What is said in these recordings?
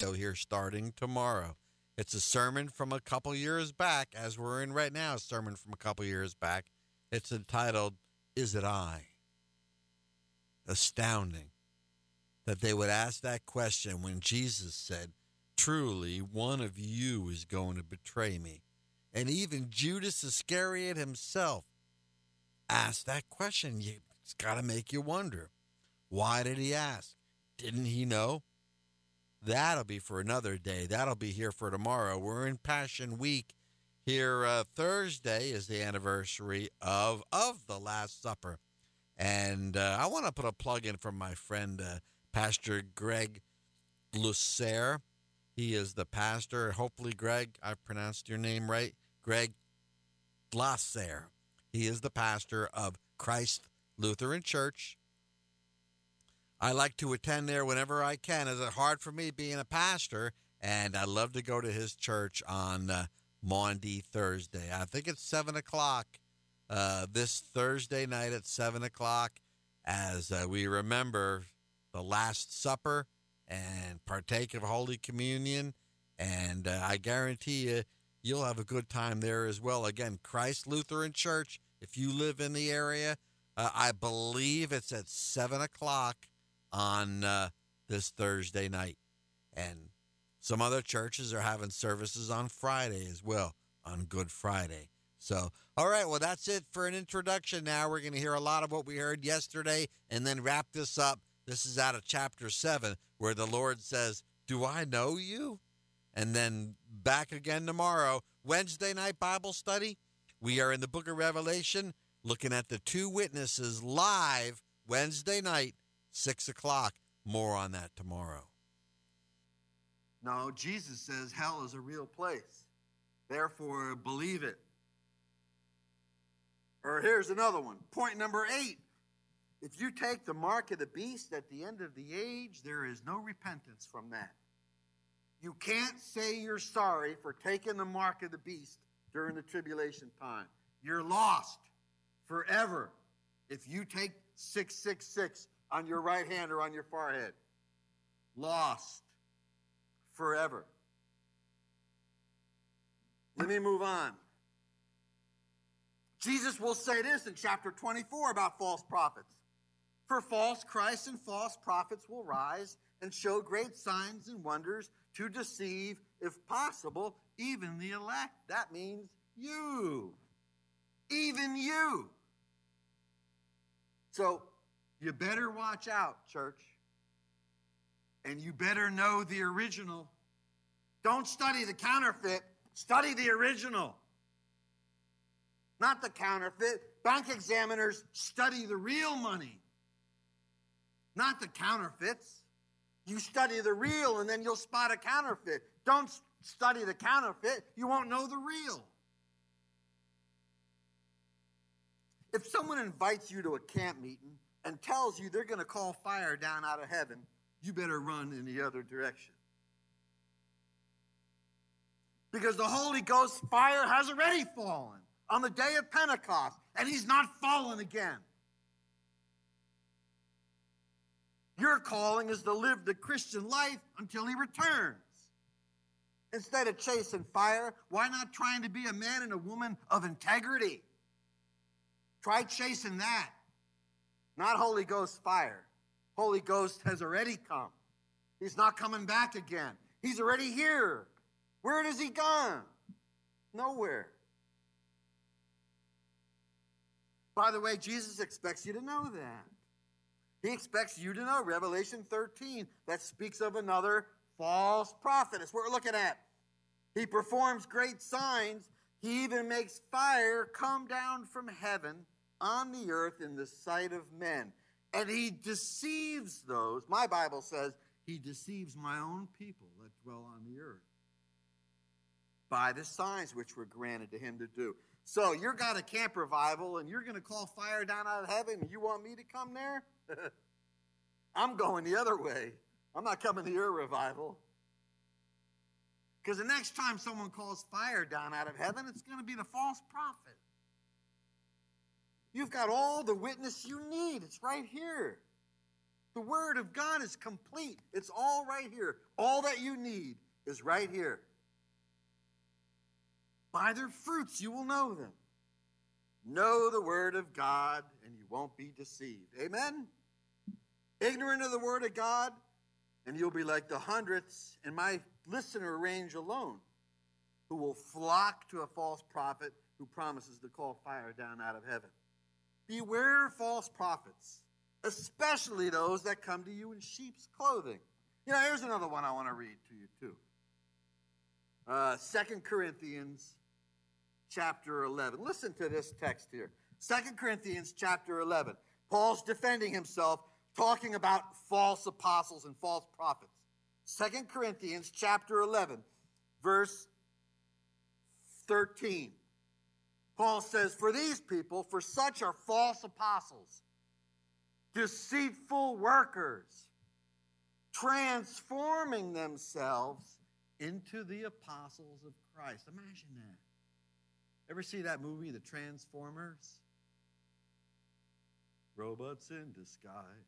Here starting tomorrow. It's a sermon from a couple years back, as we're in right now, a sermon from a couple years back. It's entitled, Is It I? Astounding that they would ask that question when Jesus said, truly, one of you is going to betray me. And even Judas Iscariot himself asked that question. It's got to make you wonder. Why did he ask? Didn't he know? That'll be for another day. That'll be here for tomorrow. We're in Passion Week. Here Thursday is the anniversary of the Last Supper. And I want to put a plug in for my friend, Pastor Greg Lucer. He is the pastor. Hopefully, Greg, I pronounced your name right. Greg Glaser. He is the pastor of Christ Lutheran Church. I like to attend there whenever I can. It's hard for me being a pastor, and I love to go to his church on Maundy Thursday. I think it's 7 o'clock this Thursday night at 7 o'clock as we remember the Last Supper and partake of Holy Communion. And I guarantee you, you'll have a good time there as well. Again, Christ Lutheran Church, if you live in the area, I believe it's at 7 o'clock on this Thursday night. And some other churches are having services on Friday as well, on Good Friday. So, all right, well, that's it for an introduction now. We're going to hear a lot of what we heard yesterday and then wrap this up. This is out of chapter 7 where the Lord says, do I know you? And then back again tomorrow, Wednesday night Bible study. We are in the book of Revelation looking at the two witnesses live Wednesday night, 6 o'clock. More on that tomorrow. No, Jesus says hell is a real place. Therefore, believe it. Or here's another one. Point number 8. If you take the mark of the beast at the end of the age, there is no repentance from that. You can't say you're sorry for taking the mark of the beast during the tribulation time. You're lost forever if you take 666 on your right hand or on your forehead. Lost forever. Let me move on. Jesus will say this in chapter 24 about false prophets. For false Christs and false prophets will rise and show great signs and wonders to deceive, if possible, even the elect. That means you. Even you. So you better watch out, church. And you better know the original. Don't study the counterfeit. Study the original. Not the counterfeit. Bank examiners study the real money, not the counterfeits. You study the real and then you'll spot a counterfeit. Don't study the counterfeit. You won't know the real. If someone invites you to a camp meeting and tells you they're going to call fire down out of heaven, you better run in the other direction. Because the Holy Ghost fire has already fallen on the day of Pentecost, and he's not fallen again. Your calling is to live the Christian life until he returns. Instead of chasing fire, why not trying to be a man and a woman of integrity? Try chasing that. Not Holy Ghost fire. Holy Ghost has already come. He's not coming back again. He's already here. Where has he gone? Nowhere. By the way, Jesus expects you to know that. He expects you to know Revelation 13 that speaks of another false prophet. That's what we're looking at. He performs great signs. He even makes fire come down from heaven on the earth in the sight of men. And he deceives those. My Bible says he deceives my own people that dwell on the earth by the signs which were granted to him to do. So you've got a camp revival and you're going to call fire down out of heaven and you want me to come there? I'm going the other way. I'm not coming to your revival. Because the next time someone calls fire down out of heaven, it's going to be the false prophet. You've got all the witness you need. It's right here. The Word of God is complete. It's all right here. All that you need is right here. By their fruits you will know them. Know the Word of God, and you won't be deceived. Amen? Ignorant of the Word of God, and you'll be like the hundredths in my listener range alone, who will flock to a false prophet who promises to call fire down out of heaven. Beware of false prophets, especially those that come to you in sheep's clothing. You know, here's another one I want to read to you too. 2 Corinthians chapter 11. Listen to this text here. 2 Corinthians chapter 11. Paul's defending himself, talking about false apostles and false prophets. 2 Corinthians chapter 11, verse 13. Paul says, for these people, for such are false apostles, deceitful workers, transforming themselves into the apostles of Christ. Imagine that. Ever see that movie, The Transformers? Robots in disguise.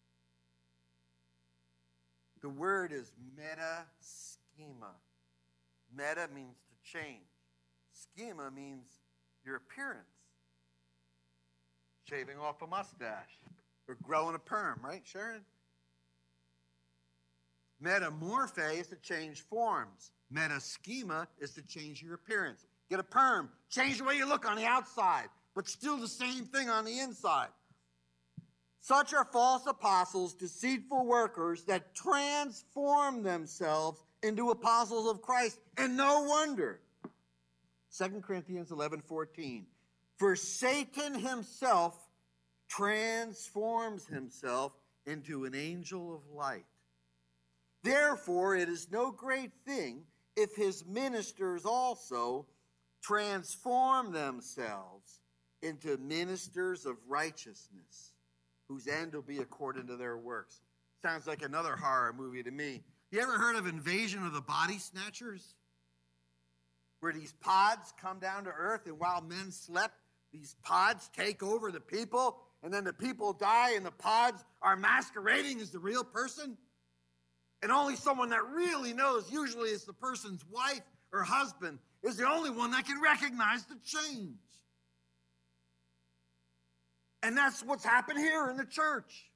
The word is meta-schema. Meta means to change. Schema means your appearance. Shaving off a mustache or growing a perm, right, Sharon? Metamorphe is to change forms. Meta-schema is to change your appearance. Get a perm, change the way you look on the outside, but still the same thing on the inside. Such are false apostles, deceitful workers that transform themselves into apostles of Christ. And no wonder. 2 Corinthians 11:14. For Satan himself transforms himself into an angel of light. Therefore, it is no great thing if his ministers also transform themselves into ministers of righteousness, whose end will be according to their works. Sounds like another horror movie to me. You ever heard of Invasion of the Body Snatchers? Where these pods come down to earth, and while men slept, these pods take over the people, and then the people die, and the pods are masquerading as the real person? And only someone that really knows, usually it's the person's wife or husband, is the only one that can recognize the change. And that's what's happened here in the church.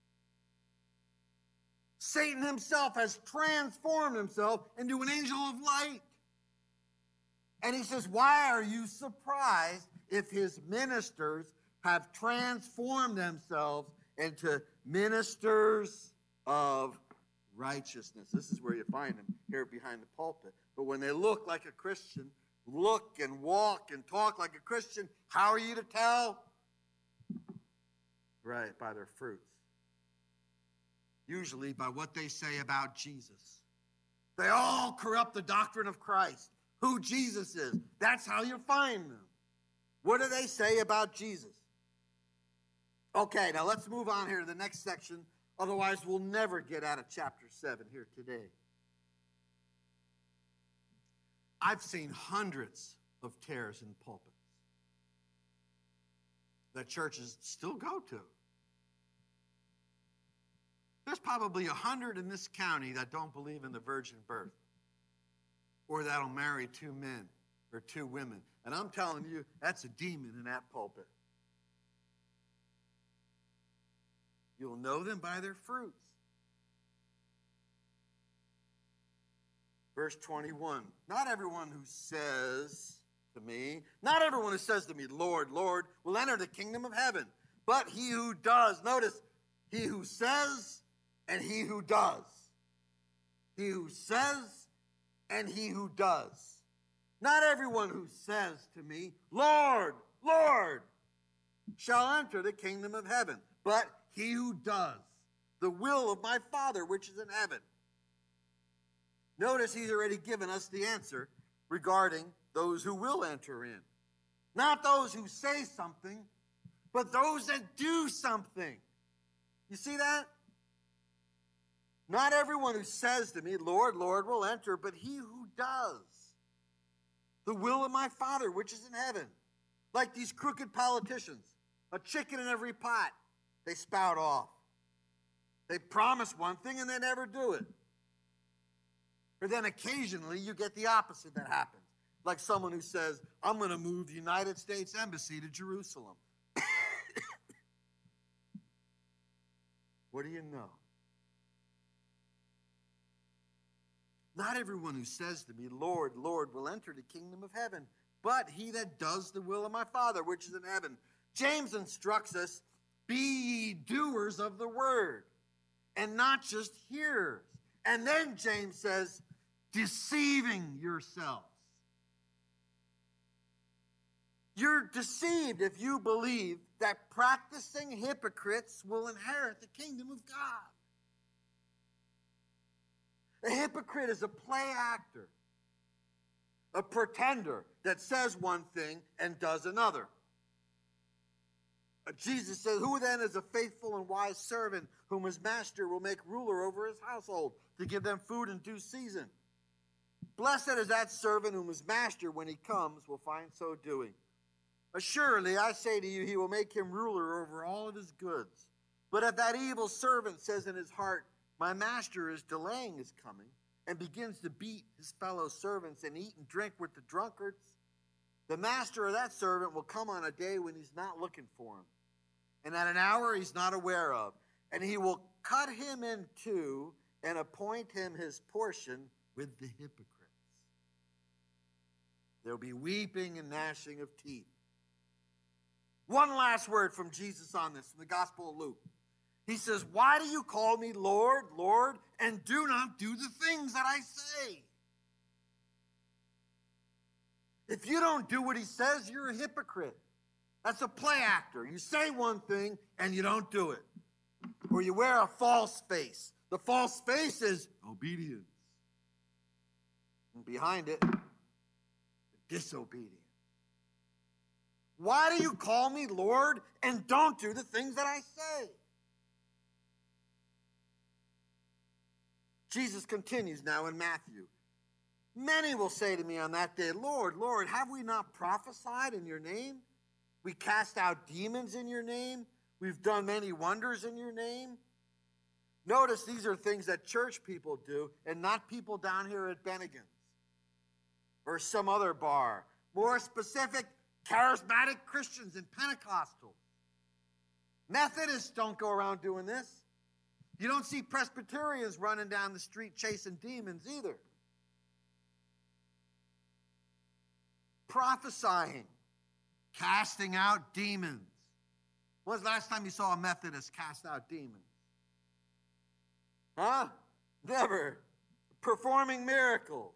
Satan himself has transformed himself into an angel of light. And he says, why are you surprised if his ministers have transformed themselves into ministers of righteousness? This is where you find them, here behind the pulpit. But when they look like a Christian, look and walk and talk like a Christian, how are you to tell? Right, by their fruits. Usually by what they say about Jesus. They all corrupt the doctrine of Christ, who Jesus is. That's how you find them. What do they say about Jesus? Okay, now let's move on here to the next section. Otherwise, we'll never get out of chapter 7 here today. I've seen hundreds of tares in pulpits that churches still go to. There's probably 100 in this county that don't believe in the virgin birth, or that'll marry 2 men or 2 women. And I'm telling you, that's a demon in that pulpit. You'll know them by their fruits. Verse 21, not everyone who says to me, Lord, Lord, will enter the kingdom of heaven, but he who does. Notice, he who says and he who does. He who says and he who does. Not everyone who says to me, Lord, Lord, shall enter the kingdom of heaven, but he who does the will of my Father which is in heaven. Notice he's already given us the answer regarding those who will enter in. Not those who say something, but those that do something. You see that? Not everyone who says to me, Lord, Lord, will enter, but he who does the will of my Father which is in heaven. Like these crooked politicians, a chicken in every pot they spout off. They promise one thing and they never do it. Or then occasionally you get the opposite that happens. Like someone who says, I'm going to move the United States Embassy to Jerusalem. What do you know? Not everyone who says to me, Lord, Lord, will enter the kingdom of heaven, but he that does the will of my Father, which is in heaven. James instructs us, be ye doers of the word, and not just hearers. And then James says, deceiving yourselves. You're deceived if you believe that practicing hypocrites will inherit the kingdom of God. A hypocrite is a play actor, a pretender that says one thing and does another. Jesus says, who then is a faithful and wise servant whom his master will make ruler over his household to give them food in due season? Blessed is that servant whom his master, when he comes, will find so doing. Assuredly, I say to you, he will make him ruler over all of his goods. But if that evil servant says in his heart, my master is delaying his coming, and begins to beat his fellow servants and eat and drink with the drunkards, the master of that servant will come on a day when he's not looking for him, and at an hour he's not aware of, and he will cut him in two and appoint him his portion with the hypocrites. There'll be weeping and gnashing of teeth. One last word from Jesus on this, from the Gospel of Luke. He says, why do you call me Lord, Lord, and do not do the things that I say? If you don't do what he says, you're a hypocrite. That's a play actor. You say one thing and you don't do it. Or you wear a false face. The false face is obedience. And behind it, disobedience. Why do you call me Lord and don't do the things that I say? Jesus continues now in Matthew. Many will say to me on that day, Lord, Lord, have we not prophesied in your name? We cast out demons in your name. We've done many wonders in your name. Notice these are things that church people do and not people down here at Bennigan's or some other bar. More specific, charismatic Christians and Pentecostals. Methodists don't go around doing this. You don't see Presbyterians running down the street chasing demons either. Prophesying, casting out demons. When was the last time you saw a Methodist cast out demons? Huh? Never. Performing miracles.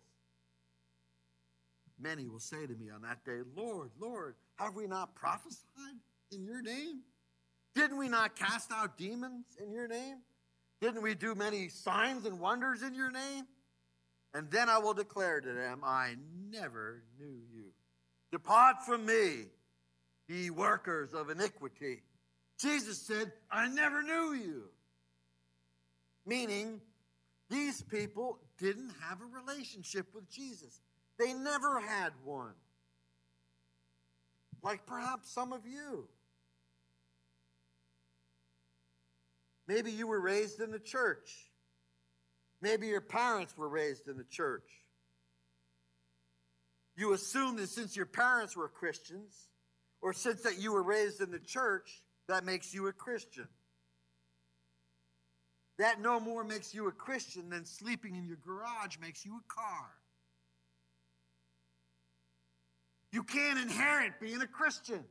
Many will say to me on that day, Lord, Lord, have we not prophesied in your name? Didn't we not cast out demons in your name? Didn't we do many signs and wonders in your name? And then I will declare to them, I never knew you. Depart from me, ye workers of iniquity. Jesus said, I never knew you. Meaning, these people didn't have a relationship with Jesus. They never had one. Like perhaps some of you. Maybe you were raised in the church. Maybe your parents were raised in the church. You assume that since your parents were Christians, or since that you were raised in the church, that makes you a Christian. That no more makes you a Christian than sleeping in your garage makes you a car. You can't inherit being a Christian.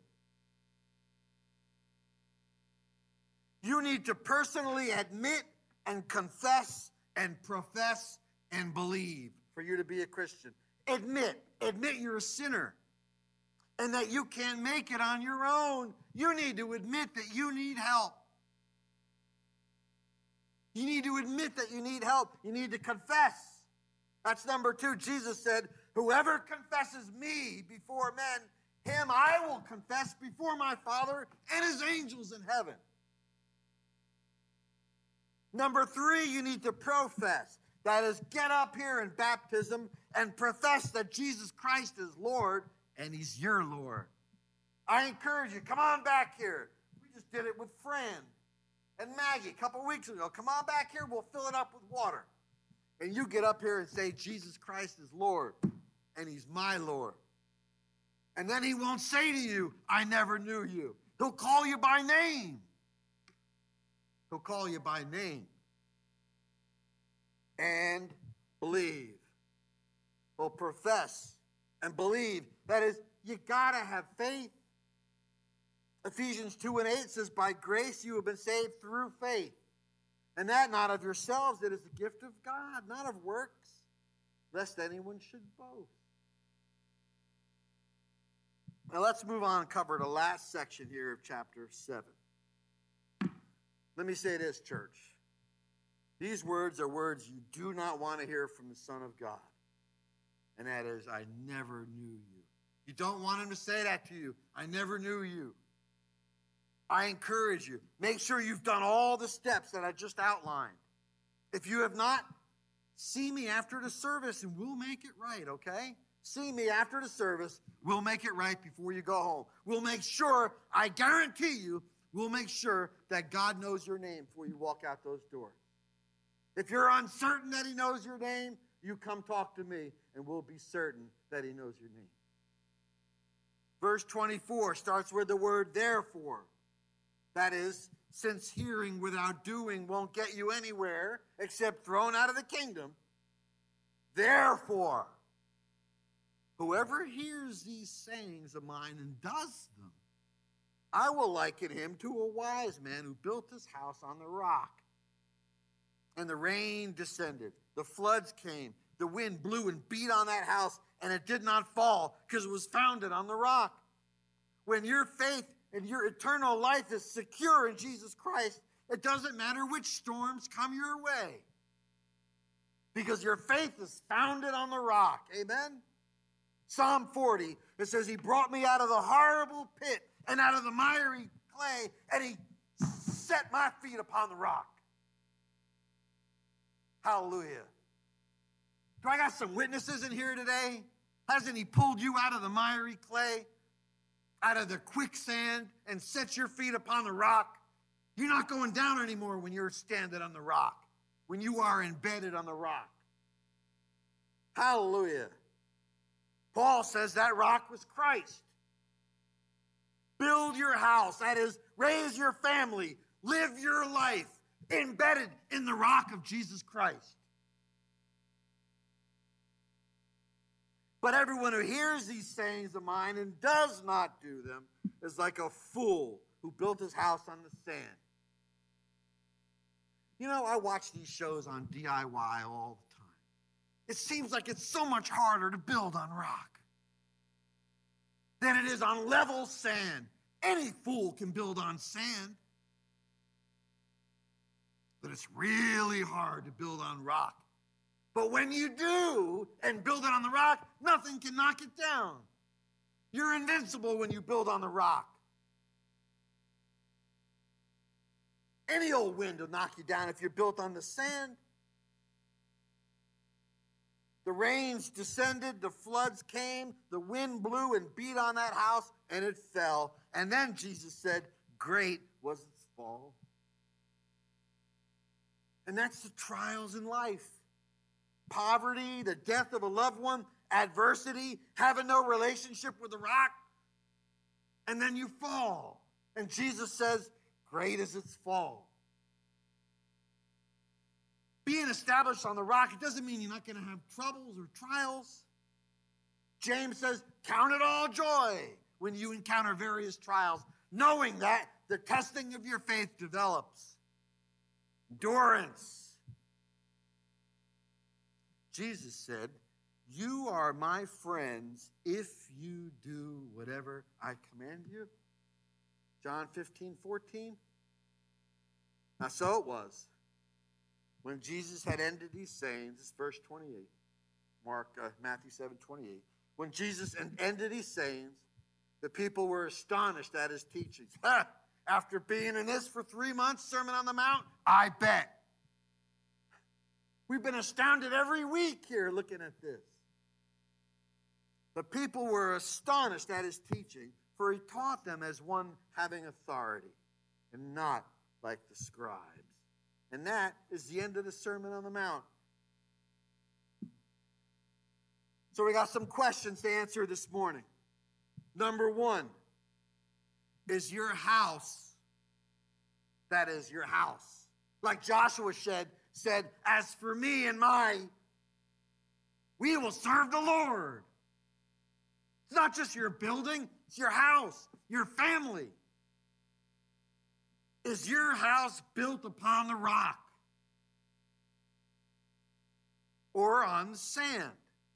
You need to personally admit and confess and profess and believe for you to be a Christian. Admit you're a sinner and that you can't make it on your own. You need to admit that you need help. You need to admit that you need help. You need to confess. That's number 2. Jesus said, whoever confesses me before men, him I will confess before my Father and his angels in heaven. Number 3, you need to profess. That is, get up here in baptism and profess that Jesus Christ is Lord and he's your Lord. I encourage you, come on back here. We just did it with Fran. and Maggie a couple weeks ago, come on back here, we'll fill it up with water. And you get up here and say, Jesus Christ is Lord, and he's my Lord. And then he won't say to you, I never knew you. He'll call you by name. He'll call you by name. And believe. He'll profess and believe. That is, you got to have faith. Ephesians 2:8 says, by grace you have been saved through faith. And that not of yourselves, it is the gift of God, not of works, lest anyone should boast. Now let's move on and cover the last section here of chapter 7. Let me say this, church. These words are words you do not want to hear from the Son of God. And that is, I never knew you. You don't want him to say that to you. I never knew you. I encourage you, make sure you've done all the steps that I just outlined. If you have not, see me after the service and we'll make it right, okay? See me after the service. We'll make it right before you go home. We'll make sure, I guarantee you, we'll make sure that God knows your name before you walk out those doors. If you're uncertain that he knows your name, you come talk to me and we'll be certain that he knows your name. Verse 24 starts with the word therefore. That is, since hearing without doing won't get you anywhere except thrown out of the kingdom, therefore, whoever hears these sayings of mine and does them, I will liken him to a wise man who built his house on the rock. And the rain descended, the floods came, the wind blew and beat on that house, and it did not fall because it was founded on the rock. When your faith and your eternal life is secure in Jesus Christ, it doesn't matter which storms come your way, because your faith is founded on the rock. Amen? Psalm 40, it says, he brought me out of the horrible pit and out of the miry clay, and he set my feet upon the rock. Hallelujah. Do I got some witnesses in here today? Hasn't he pulled you out of the miry clay, out of the quicksand, and set your feet upon the rock? You're not going down anymore when you're standing on the rock, when you are embedded on the rock. Hallelujah. Paul says that rock was Christ. Build your house, that is, raise your family, live your life embedded in the rock of Jesus Christ. But everyone who hears these sayings of mine and does not do them is like a fool who built his house on the sand. You know, I watch these shows on DIY all the time. It seems like it's so much harder to build on rock than it is on level sand. Any fool can build on sand. But it's really hard to build on rock. But when you do and build it on the rock, nothing can knock it down. You're invincible when you build on the rock. Any old wind will knock you down if you're built on the sand. The rains descended, the floods came, the wind blew and beat on that house, and it fell. And then Jesus said, great was its fall. And that's the trials in life. Poverty, the death of a loved one, adversity, having no relationship with the rock, and then you fall. And Jesus says, great is its fall. Being established on the rock, it doesn't mean you're not going to have troubles or trials. James says, count it all joy when you encounter various trials, knowing that the testing of your faith develops endurance. Jesus said, you are my friends if you do whatever I command you. John 15:14. Now so it was, when Jesus had ended these sayings, this is verse 28, Matthew 7:28. When Jesus ended these sayings, the people were astonished at his teachings. After being in this for 3 months, Sermon on the Mount, I bet. We've been astounded every week here looking at this. The people were astonished at his teaching, for he taught them as one having authority and not like the scribes. And that is the end of the Sermon on the Mount. So we got some questions to answer this morning. Number one, is your house, that is your house, like Joshua said, as for me and we will serve the Lord. It's not just your building, it's your house, your family. Is your house built upon the rock or on sand?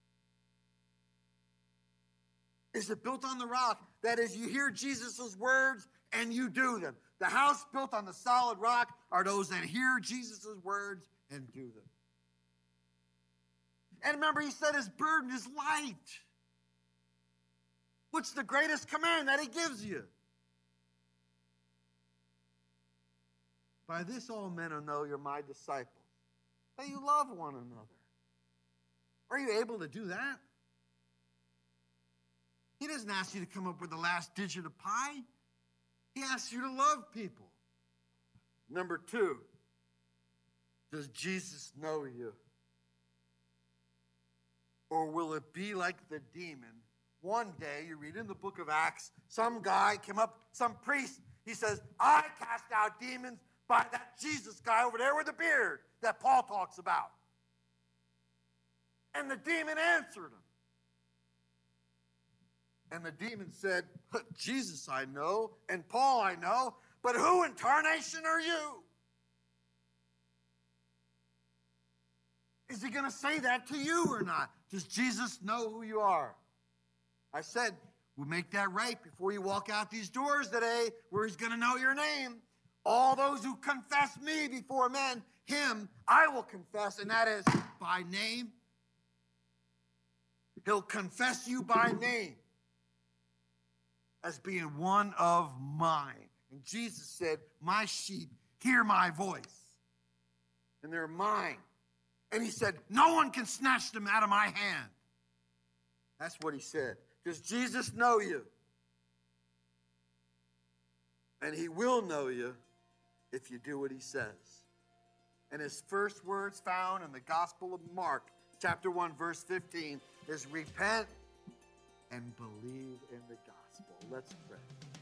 Is it built on the rock? That is, you hear Jesus' words and you do them. The house built on the solid rock are those that hear Jesus' words and do them. And remember, he said his burden is light. What's the greatest command that he gives you? By this all men will know you're my disciples, that you love one another. Are you able to do that? He doesn't ask you to come up with the last digit of pi. He asks you to love people. Number two, does Jesus know you? Or will it be like the demon? One day, you read in the book of Acts, some guy came up, some priest, he says, I cast out demons by that Jesus guy over there with the beard that Paul talks about. And the demon answered him. And the demon said, Jesus I know, and Paul I know, but who in tarnation are you? Is he going to say that to you or not? Does Jesus know who you are? I said, we'll make that right before you walk out these doors today, where he's going to know your name. All those who confess me before men, him I will confess, and that is by name. He'll confess you by name as being one of mine. And Jesus said, my sheep hear my voice, and they're mine. And he said, no one can snatch them out of my hand. That's what he said. Does Jesus know you? And he will know you if you do what he says. And his first words found in the Gospel of Mark, chapter 1, verse 15, is repent and believe in the gospel. Let's pray.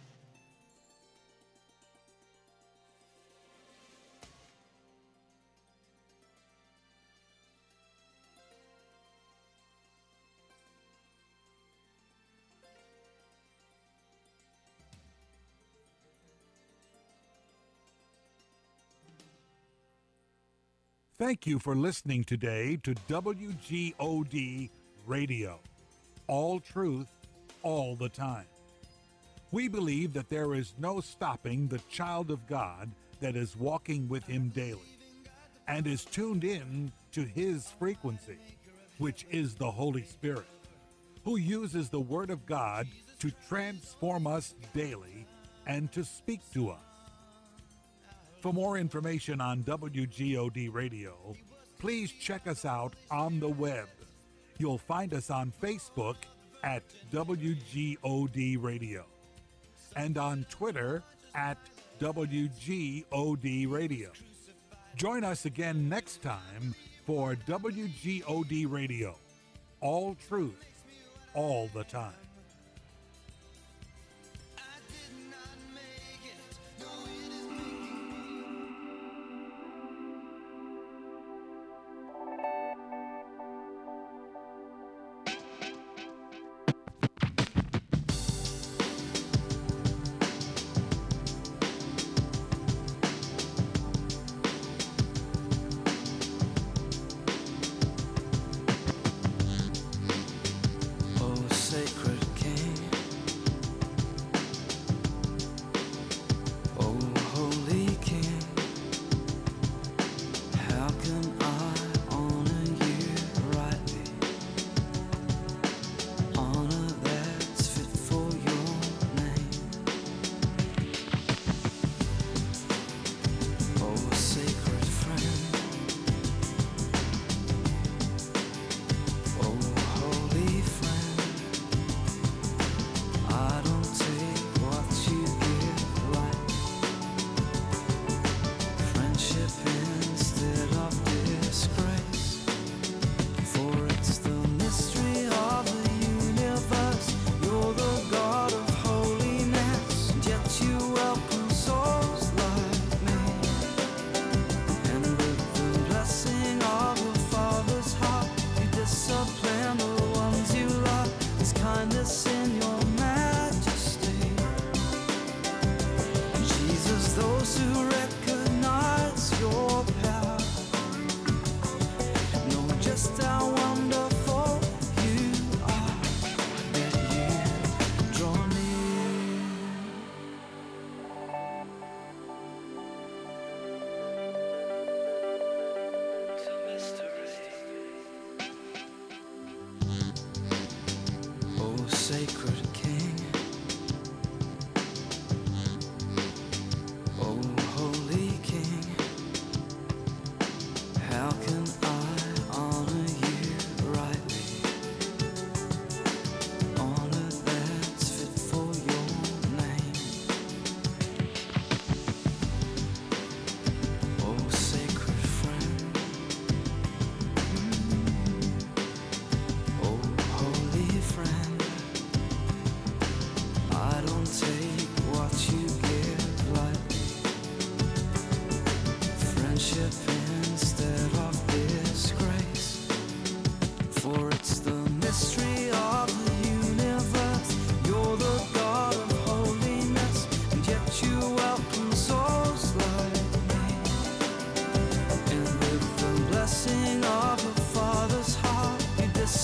Thank you for listening today to WGOD Radio. All truth, all the time. We believe that there is no stopping the child of God that is walking with him daily and is tuned in to his frequency, which is the Holy Spirit, who uses the Word of God to transform us daily and to speak to us. For more information on WGOD Radio, please check us out on the web. You'll find us on Facebook at WGOD Radio and on Twitter at WGOD Radio. Join us again next time for WGOD Radio. All truth, all the time. Oh, sacred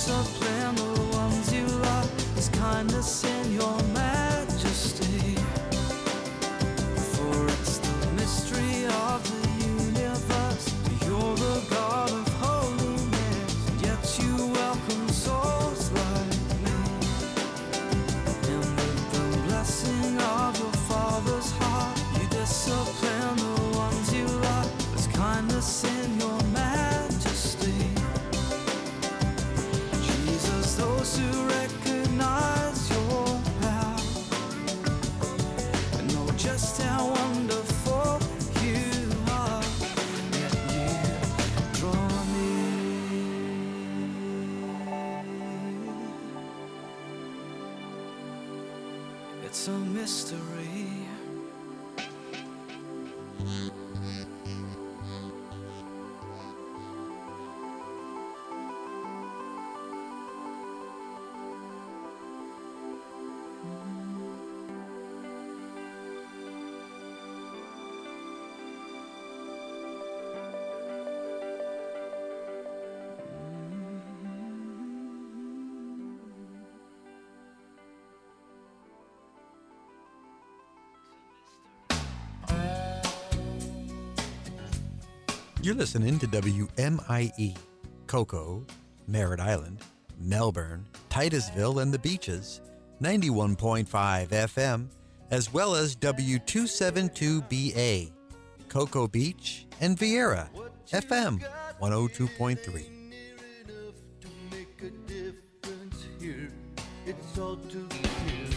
discipline the ones you love. His kindness in your majesty. For it's the mystery of the universe. You're the God of holiness, yet you welcome souls like me. And with the blessing of your Father's heart, you discipline the ones you love. There's kindness in your majesty. Jesus, those who recognize your power and know just how wonderful you are, yet you draw near. It's a mystery. You're listening to WMIE, Cocoa, Merritt Island, Melbourne, Titusville, and the Beaches, 91.5 FM, as well as W272BA, Cocoa Beach, and Vieira, FM 102.3. It's all too clear.